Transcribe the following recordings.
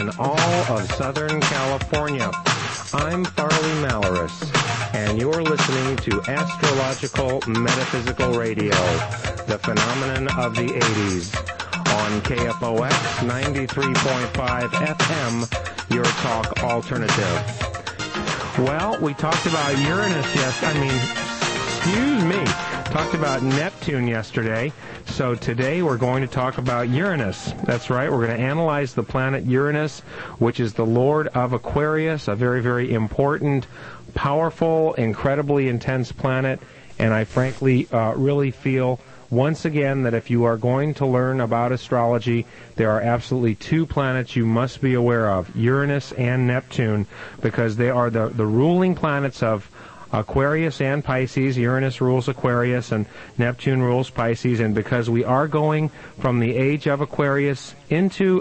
and all of Southern California. I'm Farley Malaris, and you're listening to Astrological Metaphysical Radio, the phenomenon of the 80s, on KFOX 93.5 FM, your talk alternative. Well, we talked about Uranus talked about Neptune yesterday. So today we're going to talk about Uranus. That's right, we're going to analyze the planet Uranus, which is the lord of Aquarius, a very, very important, powerful, incredibly intense planet. And I frankly really feel once again that if you are going to learn about astrology, there are absolutely two planets you must be aware of, Uranus and Neptune, because they are the ruling planets of Aquarius and Pisces. Uranus rules Aquarius and Neptune rules Pisces, and because we are going from the age of Aquarius into,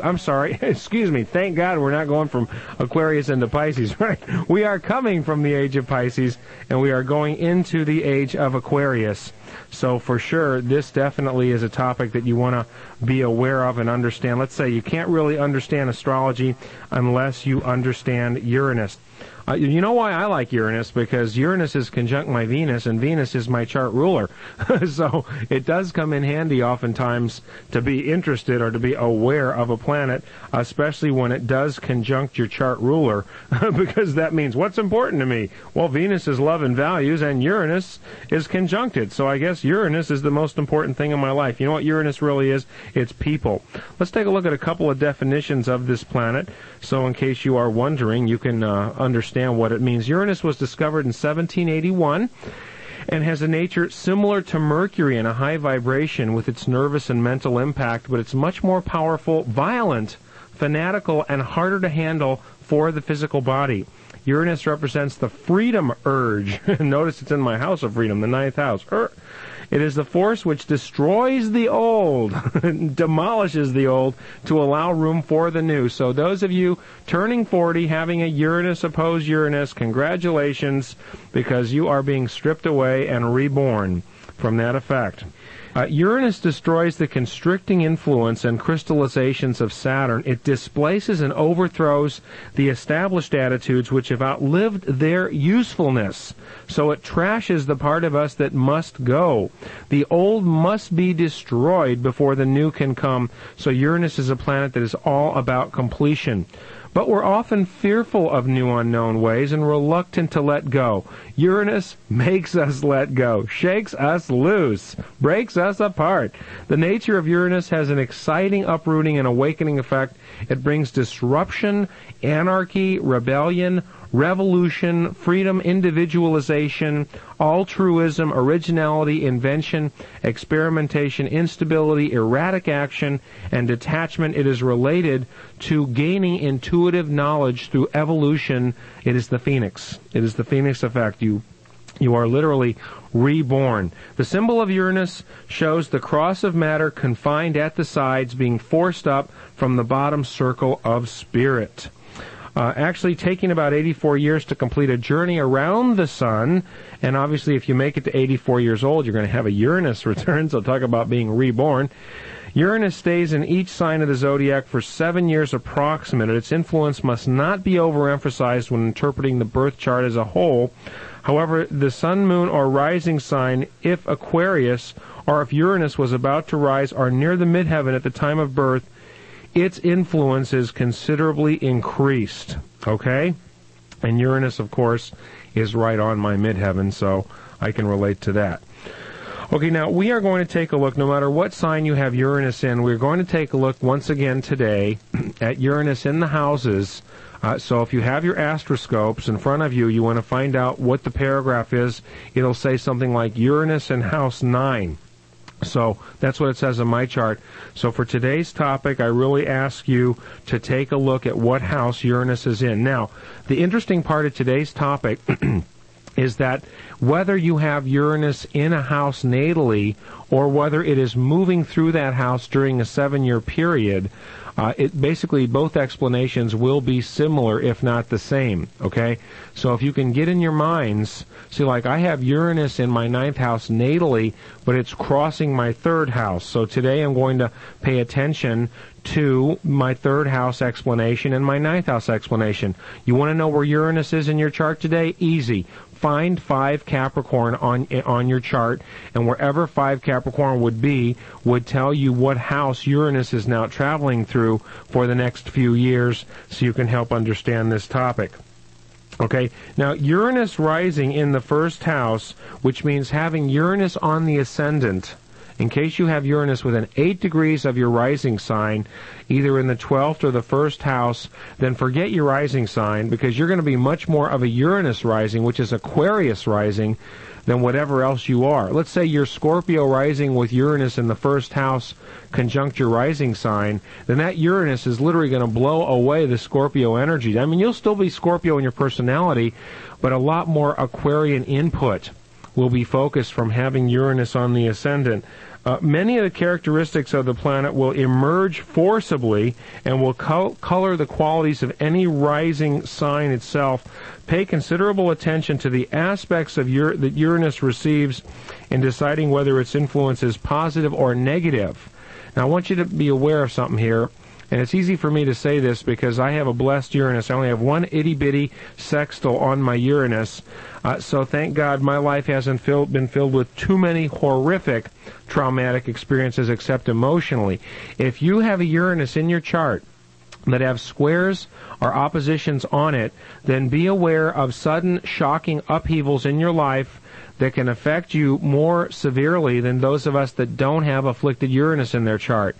thank God we're not going from Aquarius into Pisces, right? We are coming from the age of Pisces, and we are going into the age of Aquarius. So for sure, this definitely is a topic that you want to be aware of and understand. Let's say you can't really understand astrology unless you understand Uranus. You know why I like Uranus? Because Uranus is conjunct my Venus, and Venus is my chart ruler. So it does come in handy oftentimes to be interested or to be aware of a planet, especially when it does conjunct your chart ruler, because that means what's important to me? Well, Venus is love and values, and Uranus is conjuncted. So I guess Uranus is the most important thing in my life. You know what Uranus really is? It's people. Let's take a look at a couple of definitions of this planet. So in case you are wondering, you can understand what it means. Uranus was discovered in 1781 and has a nature similar to Mercury in a high vibration with its nervous and mental impact, but it's much more powerful, violent, fanatical, and harder to handle for the physical body. Uranus represents the freedom urge. Notice it's in my house of freedom, the ninth house. It is the force which destroys the old, demolishes the old, to allow room for the new. So those of you turning 40, having a Uranus oppose Uranus, congratulations, because you are being stripped away and reborn from that effect. Uranus destroys the constricting influence and crystallizations of Saturn. It displaces and overthrows the established attitudes which have outlived their usefulness. So it trashes the part of us that must go. The old must be destroyed before the new can come. So Uranus is a planet that is all about completion. But we're often fearful of new unknown ways and reluctant to let go. Uranus makes us let go, shakes us loose, breaks us apart. The nature of Uranus has an exciting uprooting and awakening effect. It brings disruption, anarchy, rebellion, revolution, freedom, individualization, altruism, originality, invention, experimentation, instability, erratic action, and detachment. It is related to gaining intuitive knowledge through evolution. It is the phoenix. It is the phoenix effect. You are literally reborn. The symbol of Uranus shows the cross of matter confined at the sides being forced up from the bottom circle of spirit. Actually taking about 84 years to complete a journey around the sun, and obviously if you make it to 84 years old, you're going to have a Uranus return, so talk about being reborn. Uranus stays in each sign of the zodiac for 7 years approximate. Its influence must not be overemphasized when interpreting the birth chart as a whole. However, the sun, moon, or rising sign, if Aquarius, or if Uranus was about to rise, are near the midheaven at the time of birth, its influence is considerably increased, okay? And Uranus, of course, is right on my midheaven, so I can relate to that. Okay, now we are going to take a look, no matter what sign you have Uranus in, we're going to take a look once again today at Uranus in the houses. So if you have your astroscopes in front of you, you want to find out what the paragraph is. It'll say something like Uranus in house 9. So that's what it says in my chart. So for today's topic, I really ask you to take a look at what house Uranus is in. Now, the interesting part of today's topic is that whether you have Uranus in a house natally or whether it is moving through that house during a 7-year period, it basically both explanations will be similar, if not the same, okay? So if you can get in your minds, see, like I have Uranus in my 9th house natally, but it's crossing my 3rd house. So today I'm going to pay attention to my third house explanation and my ninth house explanation. You want to know where Uranus is in your chart today? Easy. Find 5 Capricorn on your chart, and wherever 5 Capricorn would tell you what house Uranus is now traveling through for the next few years, so you can help understand this topic. Okay, now Uranus rising in the first house, which means having Uranus on the ascendant. In case you have Uranus within 8 degrees of your rising sign, either in the 12th or the first house, then forget your rising sign, because you're going to be much more of a Uranus rising, which is Aquarius rising, than whatever else you are. Let's say you're Scorpio rising with Uranus in the first house conjunct your rising sign, then that Uranus is literally going to blow away the Scorpio energy. I mean, you'll still be Scorpio in your personality, but a lot more Aquarian input will be focused from having Uranus on the ascendant. Many of the characteristics of the planet will emerge forcibly and will color the qualities of any rising sign itself. Pay considerable attention to the aspects of that Uranus receives in deciding whether its influence is positive or negative. Now, I want you to be aware of something here. And it's easy for me to say this because I have a blessed Uranus. I only have one itty-bitty sextile on my Uranus. So thank God my life hasn't been filled with too many horrific traumatic experiences except emotionally. If you have a Uranus in your chart that have squares or oppositions on it, then be aware of sudden shocking upheavals in your life that can affect you more severely than those of us that don't have afflicted Uranus in their chart.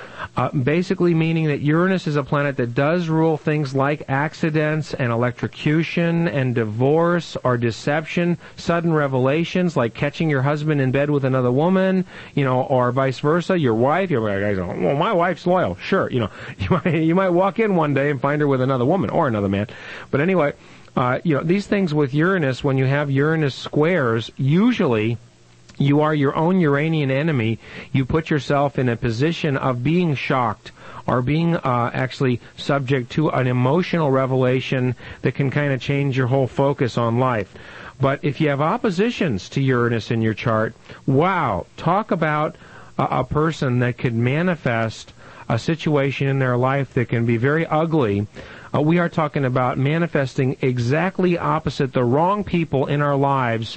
Basically meaning that Uranus is a planet that does rule things like accidents and electrocution and divorce or deception, sudden revelations like catching your husband in bed with another woman, or vice versa. Your wife, well, my wife's loyal. Sure, you might walk in one day and find her with another woman or another man. But anyway, these things with Uranus, when you have Uranus squares, usually you are your own Uranian enemy. You put yourself in a position of being shocked or being actually subject to an emotional revelation that can kind of change your whole focus on life. But if you have oppositions to Uranus in your chart, wow, talk about a person that could manifest a situation in their life that can be very ugly. We are talking about manifesting exactly opposite the wrong people in our lives.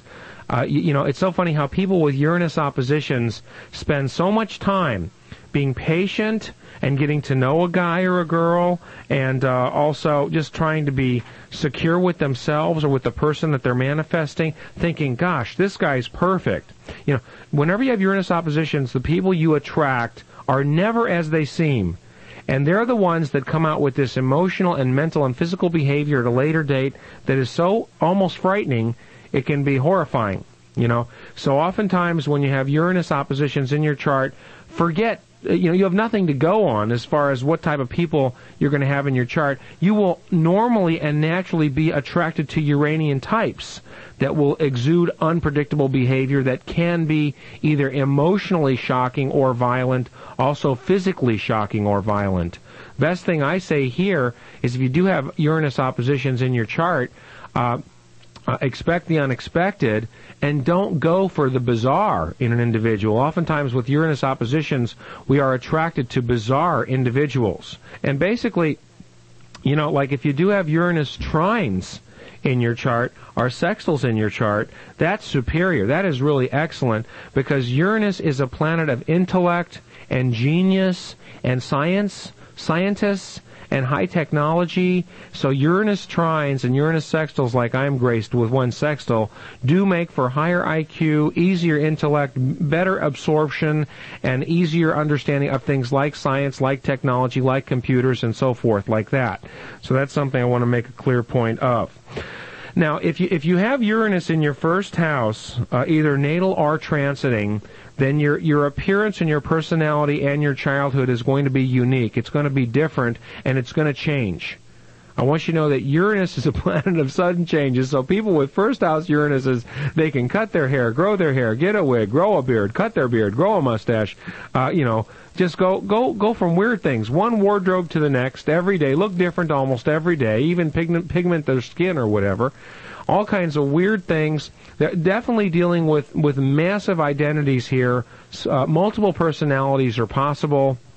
It's so funny how people with Uranus oppositions spend so much time being patient and getting to know a guy or a girl, and also just trying to be secure with themselves or with the person that they're manifesting, thinking, gosh, this guy's perfect. Whenever you have Uranus oppositions, the people you attract are never as they seem. And they're the ones that come out with this emotional and mental and physical behavior at a later date that is so almost frightening, it can be horrifying, So oftentimes when you have Uranus oppositions in your chart, forget, you have nothing to go on as far as what type of people you're going to have in your chart. You will normally and naturally be attracted to Uranian types that will exude unpredictable behavior that can be either emotionally shocking or violent, also physically shocking or violent. Best thing I say here is if you do have Uranus oppositions in your chart, expect the unexpected, and don't go for the bizarre in an individual. Oftentimes with Uranus oppositions, we are attracted to bizarre individuals. And basically, like if you do have Uranus trines in your chart or sextiles in your chart, that's superior. That is really excellent, because Uranus is a planet of intellect and genius and scientists, and high technology. So Uranus trines and Uranus sextiles, like I'm graced with one sextile, do make for higher IQ, easier intellect, better absorption, and easier understanding of things like science, like technology, like computers, and so forth, like that. So that's something I want to make a clear point of. Now, if you have Uranus in your first house, either natal or transiting, then your appearance and your personality and your childhood is going to be unique. It's going to be different, and it's going to change. I want you to know that Uranus is a planet of sudden changes, so people with first house Uranuses, they can cut their hair, grow their hair, get a wig, grow a beard, cut their beard, grow a mustache, just go from weird things, one wardrobe to the next, every day, look different almost every day, even pigment their skin or whatever. All kinds of weird things. They're definitely dealing with massive identities here. Multiple personalities are possible.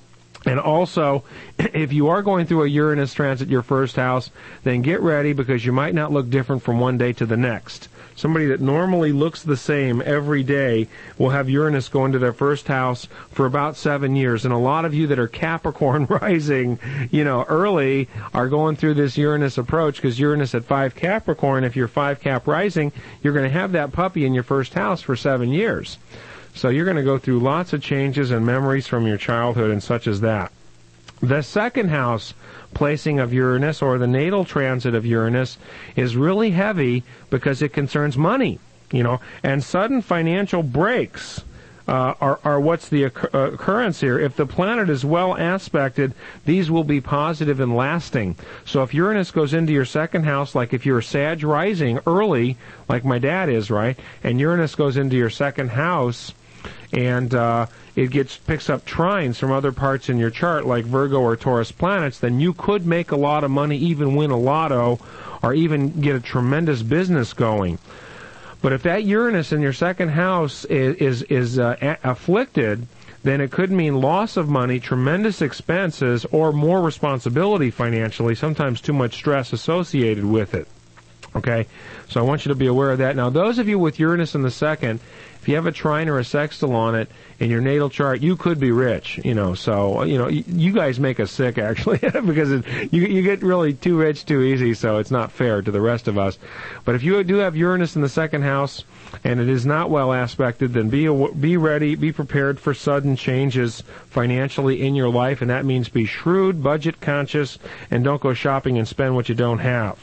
And also, if you are going through a Uranus transit your first house, then get ready because you might not look different from one day to the next. Somebody that normally looks the same every day will have Uranus go into their first house for about 7 years. And a lot of you that are Capricorn rising, early are going through this Uranus approach because Uranus at 5 Capricorn, if you're 5 Cap rising, you're going to have that puppy in your first house for 7 years. So you're going to go through lots of changes and memories from your childhood and such as that. The second house placing of Uranus, or the natal transit of Uranus, is really heavy because it concerns money, and sudden financial breaks are what's the occurrence here. If the planet is well aspected, these will be positive and lasting. So if Uranus goes into your second house, like if you're Sag rising early, like my dad is, right, and Uranus goes into your second house, and it picks up trines from other parts in your chart, like Virgo or Taurus planets, then you could make a lot of money, even win a lotto, or even get a tremendous business going. But if that Uranus in your second house is afflicted, then it could mean loss of money, tremendous expenses, or more responsibility financially, sometimes too much stress associated with it. Okay? So I want you to be aware of that. Now, those of you with Uranus in the second, if you have a trine or a sextile on it in your natal chart, you could be rich, so, you guys make us sick, actually, because you get really too rich too easy, so it's not fair to the rest of us. But if you do have Uranus in the second house, and it is not well aspected, then be ready, be prepared for sudden changes financially in your life, and that means be shrewd, budget conscious, and don't go shopping and spend what you don't have.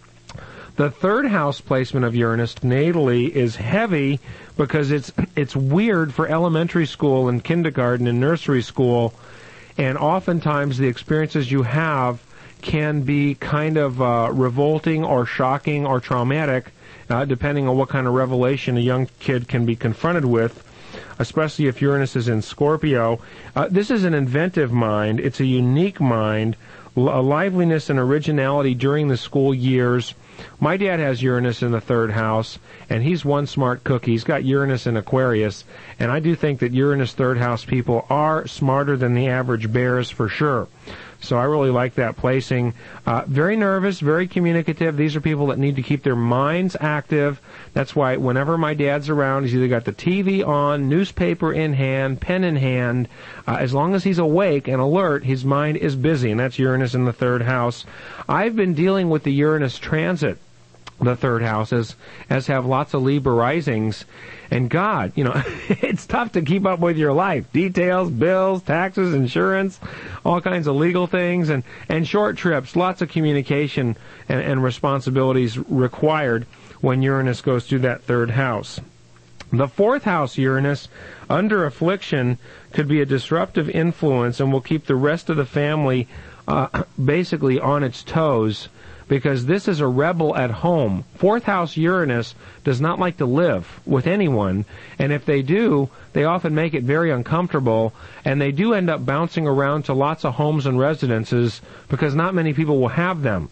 The third house placement of Uranus natally is heavy because it's weird for elementary school and kindergarten and nursery school, and oftentimes the experiences you have can be kind of revolting or shocking or traumatic, depending on what kind of revelation a young kid can be confronted with, especially if Uranus is in Scorpio. This is an inventive mind. It's a unique mind, a liveliness and originality during the school years. My dad has Uranus in the third house, and he's one smart cookie. He's got Uranus in Aquarius, and I do think that Uranus third house people are smarter than the average bears for sure. So I really like that placing. Very nervous, very communicative. These are people that need to keep their minds active. That's why whenever my dad's around, he's either got the TV on, newspaper in hand, pen in hand. As long as he's awake and alert, his mind is busy, and that's Uranus in the third house. I've been dealing with the Uranus transit, the third house, as have lots of Libra risings. And God, it's tough to keep up with your life. Details, bills, taxes, insurance, all kinds of legal things, and short trips, lots of communication and responsibilities required when Uranus goes through that third house. The fourth house Uranus, under affliction, could be a disruptive influence and will keep the rest of the family basically on its toes, because this is a rebel at home. Fourth house Uranus does not like to live with anyone, and if they do, they often make it very uncomfortable, and they do end up bouncing around to lots of homes and residences because not many people will have them.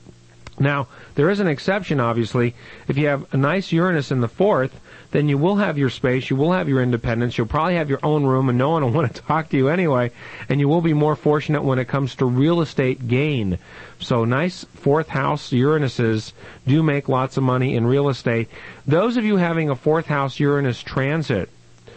Now, there is an exception, obviously. If you have a nice Uranus in the fourth, then you will have your space, you will have your independence, you'll probably have your own room, and no one will want to talk to you anyway, and you will be more fortunate when it comes to real estate gain. So nice fourth house Uranuses do make lots of money in real estate. Those of you having a fourth house Uranus transit,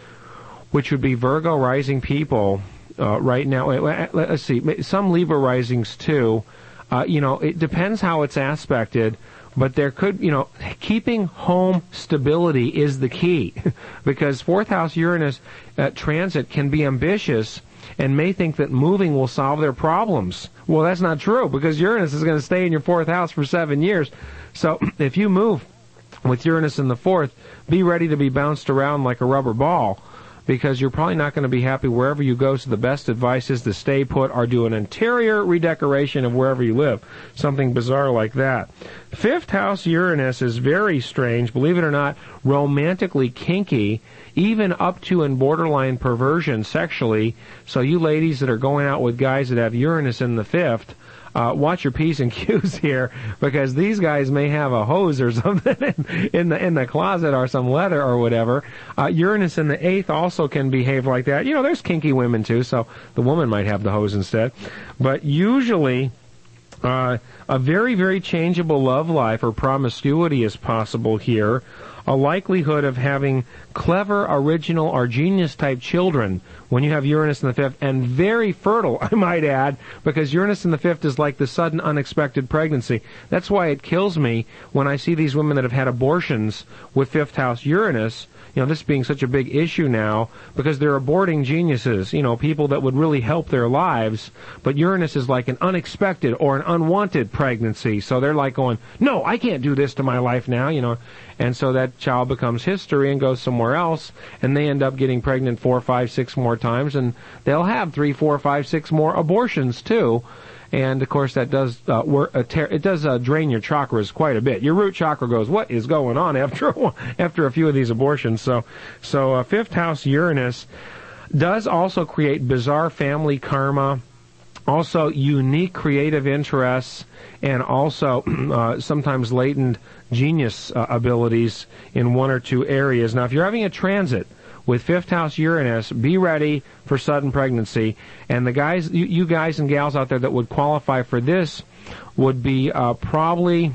which would be Virgo rising people right now, let's see, some Libra risings too, it depends how it's aspected, but there could, keeping home stability is the key, because fourth house Uranus transit can be ambitious and may think that moving will solve their problems. Well, that's not true, because Uranus is going to stay in your fourth house for 7 years. So if you move with Uranus in the fourth, be ready to be bounced around like a rubber ball, because you're probably not going to be happy wherever you go. So the best advice is to stay put or do an interior redecoration of wherever you live. Something bizarre like that. Fifth house Uranus is very strange, believe it or not, romantically kinky, even up to and borderline perversion sexually. So you ladies that are going out with guys that have Uranus in the fifth, watch your P's and Q's here, because these guys may have a hose or something in the closet, or some leather or whatever. Uranus in the 8th also can behave like that. You know, there's kinky women too, so the woman might have the hose instead. But usually, a very, very changeable love life or promiscuity is possible here. A likelihood of having clever, original, or genius-type children when you have Uranus in the 5th, and very fertile, I might add, because Uranus in the 5th is like the sudden, unexpected pregnancy. That's why it kills me when I see these women that have had abortions with 5th house Uranus, you know, this being such a big issue now, because they're aborting geniuses, you know, people that would really help their lives, but Uranus is like an unexpected or an unwanted pregnancy, so they're like going, no, I can't do this to my life now, you know, and so that child becomes history and goes somewhere else, and they end up getting pregnant 4, 5, 6 more times, and they'll have 3, 4, 5, 6 more abortions too. And of course, that does drain your chakras quite a bit. Your root chakra goes, "What is going on?" after a few of these abortions. So 5th house Uranus does also create bizarre family karma, also unique creative interests, and also sometimes latent genius abilities in 1 or 2 areas. Now, if you're having a transit with 5th house Uranus, be ready for sudden pregnancy. And the guys, you guys and gals out there that would qualify for this would be probably,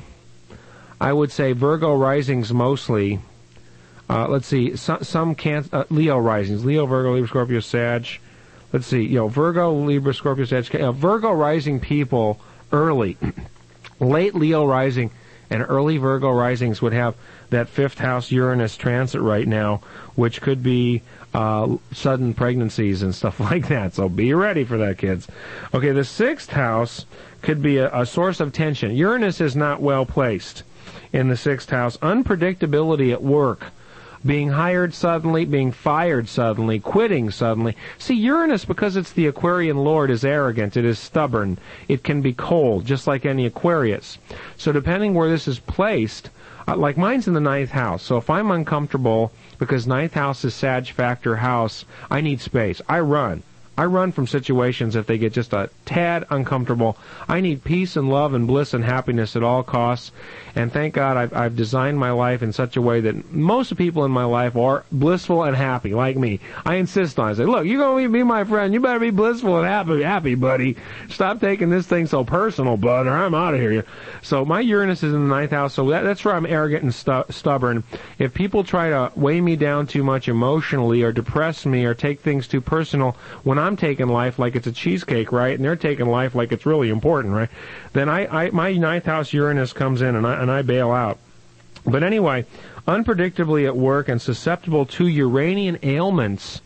I would say, Virgo risings mostly. Let's see, some Leo risings, Leo, Virgo, Libra, Scorpio, Sag. Let's see, you know, Virgo, Libra, Scorpio, Sag. Virgo rising people early, late Leo rising, and early Virgo risings would have that 5th house Uranus transit right now, which could be sudden pregnancies and stuff like that. So be ready for that, kids. Okay, the 6th house could be a source of tension. Uranus is not well placed in the 6th house. Unpredictability at work. Being hired suddenly, being fired suddenly, quitting suddenly. See, Uranus, because it's the Aquarian lord, is arrogant. It is stubborn. It can be cold, just like any Aquarius. So depending where this is placed, like mine's in the 9th house. So if I'm uncomfortable, because 9th house is Sag factor house, I need space. I run from situations if they get just a tad uncomfortable. I need peace and love and bliss and happiness at all costs. And thank God I've designed my life in such a way that most of the people in my life are blissful and happy, like me. I insist on it. I say, look, you're going to be my friend. You better be blissful and happy, buddy. Stop taking this thing so personal, bud, or I'm out of here. So my Uranus is in the 9th house, so that's where I'm arrogant and stubborn. If people try to weigh me down too much emotionally or depress me or take things too personal, when I'm taking life like it's a cheesecake, right, and they're taking life like it's really important, right, then my 9th house Uranus comes in and I bail out. But anyway, unpredictably at work and susceptible to Uranian ailments,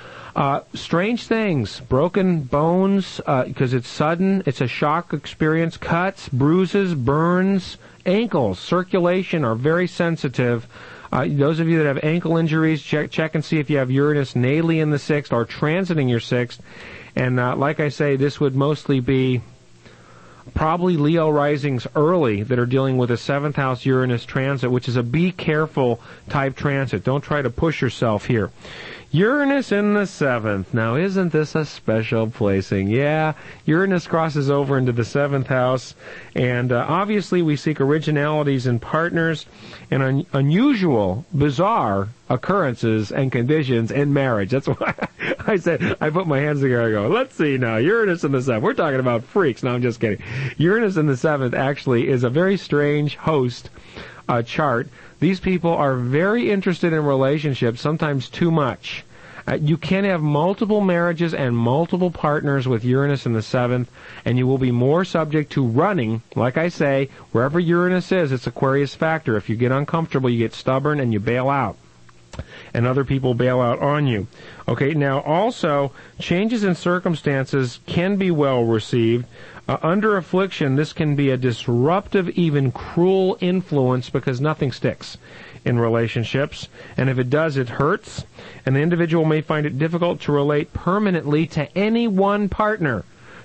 strange things, broken bones, because it's sudden, it's a shock experience, cuts, bruises, burns, ankles, circulation are very sensitive. Those of you that have ankle injuries, check and see if you have Uranus natally in the 6th or transiting your 6th. And like I say, this would mostly be probably Leo risings early that are dealing with a 7th house Uranus transit, which is a be careful type transit. Don't try to push yourself here. Uranus in the 7th. Now, isn't this a special placing? Yeah, Uranus crosses over into the 7th house, and obviously we seek originalities in partners and unusual, bizarre occurrences and conditions in marriage. That's why I said, I put my hands together and go, let's see now, Uranus in the 7th. We're talking about freaks. No, I'm just kidding. Uranus in the 7th actually is a very strange host chart. These people are very interested in relationships, sometimes too much. You can have multiple marriages and multiple partners with Uranus in the 7th, and you will be more subject to running. Like I say, wherever Uranus is, it's Aquarius factor. If you get uncomfortable, you get stubborn and you bail out. And other people bail out on you. Okay, now also, changes in circumstances can be well received. Under affliction, this can be a disruptive, even cruel influence because nothing sticks in relationships. And if it does, it hurts. And the individual may find it difficult to relate permanently to any one partner.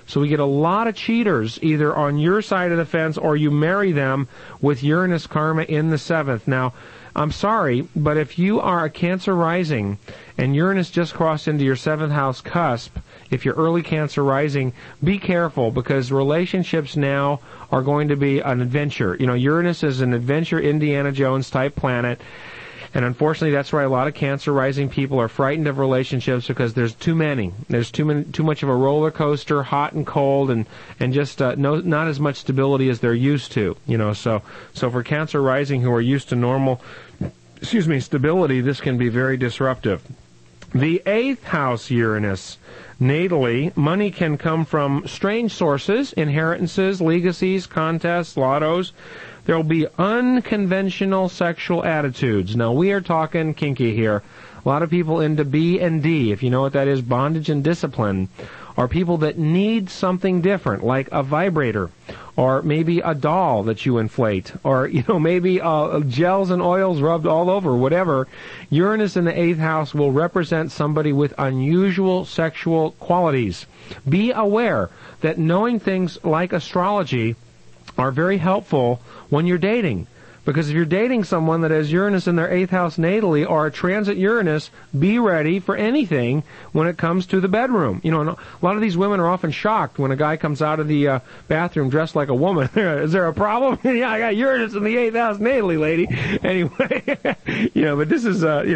So we get a lot of cheaters either on your side of the fence or you marry them with Uranus karma in the 7th. Now, I'm sorry, but if you are a Cancer rising and Uranus just crossed into your 7th house cusp, if you're early Cancer rising, be careful because relationships now are going to be an adventure. You know, Uranus is an adventure Indiana Jones type planet. And unfortunately, that's why a lot of Cancer rising people are frightened of relationships because there's too many. There's too much of a roller coaster, hot and cold, and just not as much stability as they're used to. You know, so for Cancer rising who are used to normal, stability, this can be very disruptive. The 8th house Uranus, natally, money can come from strange sources, inheritances, legacies, contests, lottos. There will be unconventional sexual attitudes. Now, we are talking kinky here. A lot of people into B and D, if you know what that is, bondage and discipline, are people that need something different, like a vibrator, or maybe a doll that you inflate, or, you know, maybe gels and oils rubbed all over, whatever. Uranus in the 8th house will represent somebody with unusual sexual qualities. Be aware that knowing things like astrology are very helpful when you're dating. Because if you're dating someone that has Uranus in their 8th house natally or a transit Uranus, be ready for anything when it comes to the bedroom. You know, a lot of these women are often shocked when a guy comes out of the bathroom dressed like a woman. Is there a problem? Yeah, I got Uranus in the 8th house natally, lady. Anyway, but this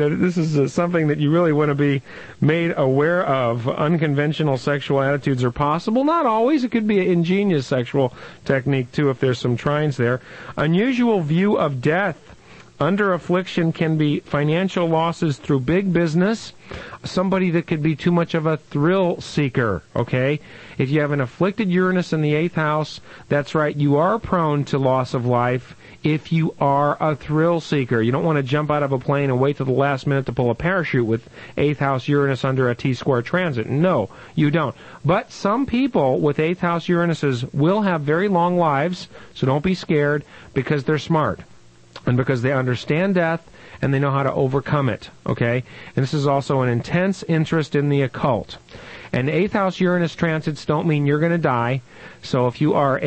is something that you really want to be made aware of. Unconventional sexual attitudes are possible. Not always. It could be an ingenious sexual technique, too, if there's some trines there. Unusual view of death under affliction can be financial losses through big business, somebody that could be too much of a thrill seeker, okay? If you have an afflicted Uranus in the 8th house, that's right, you are prone to loss of life if you are a thrill seeker. You don't want to jump out of a plane and wait till the last minute to pull a parachute with 8th house Uranus under a T-square transit. No, you don't. But some people with 8th house Uranuses will have very long lives, so don't be scared because they're smart and because they understand death and they know how to overcome it, okay? And this is also an intense interest in the occult. And 8th house Uranus transits don't mean you're going to die. So if you are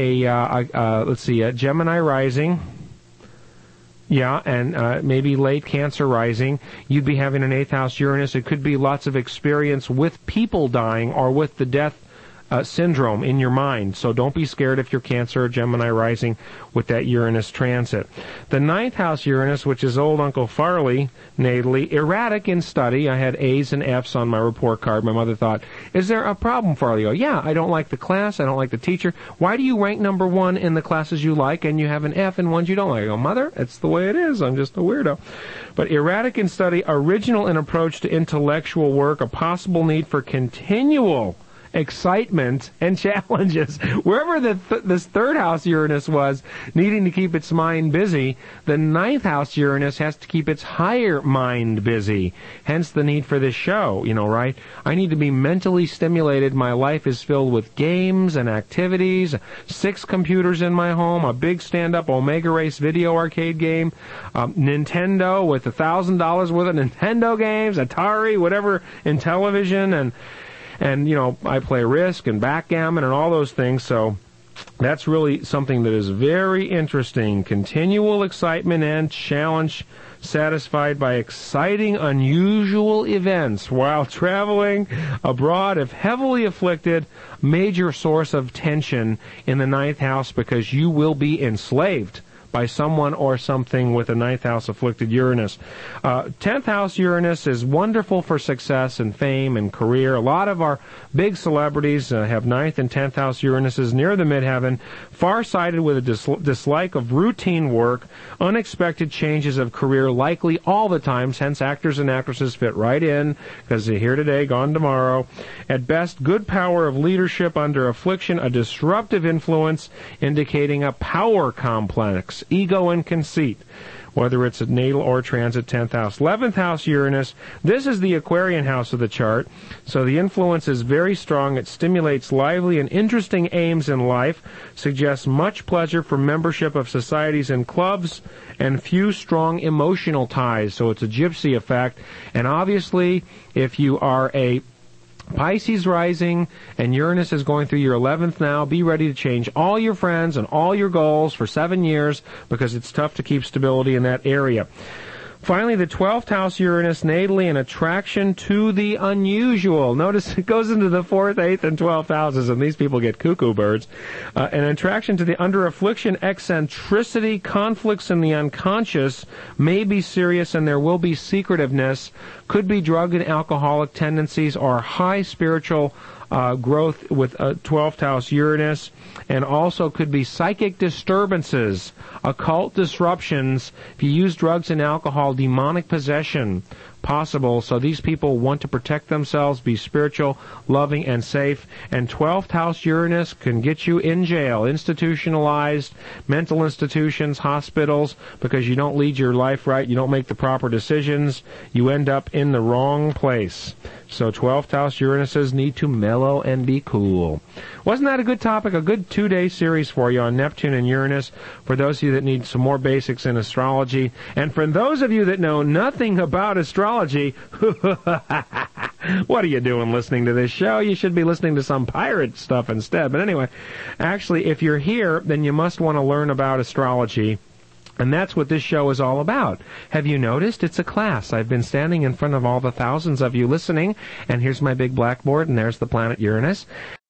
a Gemini rising, and maybe late Cancer rising, you'd be having an 8th house Uranus. It could be lots of experience with people dying or with the death syndrome in your mind. So don't be scared if you're Cancer or Gemini rising with that Uranus transit. The 9th house Uranus, which is old Uncle Farley natally, erratic in study. I had A's and F's on my report card. My mother thought, is there a problem, Farley? Oh, yeah, I don't like the class. I don't like the teacher. Why do you rank number 1 in the classes you like and you have an F in ones you don't like? I go, Mother, it's the way it is. I'm just a weirdo. But erratic in study, original in approach to intellectual work, a possible need for continual excitement and challenges. Wherever this 3rd house Uranus was needing to keep its mind busy, the 9th house Uranus has to keep its higher mind busy. Hence the need for this show, right? I need to be mentally stimulated. My life is filled with games and activities, 6 computers in my home, a big stand-up Omega Race video arcade game, Nintendo with $1,000 worth of Nintendo games, Atari, whatever, in television, and I play Risk and backgammon and all those things, so that's really something that is very interesting. Continual excitement and challenge satisfied by exciting, unusual events while traveling abroad. If heavily afflicted, major source of tension in the 9th house because you will be enslaved by someone or something with a 9th house afflicted Uranus. 10th house Uranus is wonderful for success and fame and career. A lot of our big celebrities have 9th and 10th house Uranuses near the midheaven, far-sighted with a dislike of routine work, unexpected changes of career likely all the time, hence actors and actresses fit right in because they're here today, gone tomorrow. At best, good power of leadership under affliction, a disruptive influence indicating a power complex, ego and conceit, whether it's a natal or transit 10th house. 11th house Uranus, this is the Aquarian house of the chart, so the influence is very strong. It stimulates lively and interesting aims in life, suggests much pleasure for membership of societies and clubs, and few strong emotional ties, so it's a gypsy effect. And obviously, if you are a Pisces rising, and Uranus is going through your 11th now. Be ready to change all your friends and all your goals for 7 years because it's tough to keep stability in that area. Finally, the 12th house Uranus natally, an attraction to the unusual. Notice it goes into the 4th, 8th, and 12th houses, and these people get cuckoo birds. An attraction to the under affliction, eccentricity, conflicts in the unconscious may be serious, and there will be secretiveness, could be drug and alcoholic tendencies, or high spiritual growth with 12th house Uranus, and also could be psychic disturbances, occult disruptions, if you use drugs and alcohol, demonic possession possible. So these people want to protect themselves, be spiritual, loving, and safe. And 12th house Uranus can get you in jail, institutionalized, mental institutions, hospitals, because you don't lead your life right, you don't make the proper decisions, you end up in the wrong place. So 12th house Uranuses need to mellow and be cool. Wasn't that a good topic? A good 2-day series for you on Neptune and Uranus for those of you that need some more basics in astrology. And for those of you that know nothing about astrology, what are you doing listening to this show? You should be listening to some pirate stuff instead. But anyway, actually, if you're here, then you must want to learn about astrology. And that's what this show is all about. Have you noticed? It's a class. I've been standing in front of all the thousands of you listening, and here's my big blackboard, and there's the planet Uranus.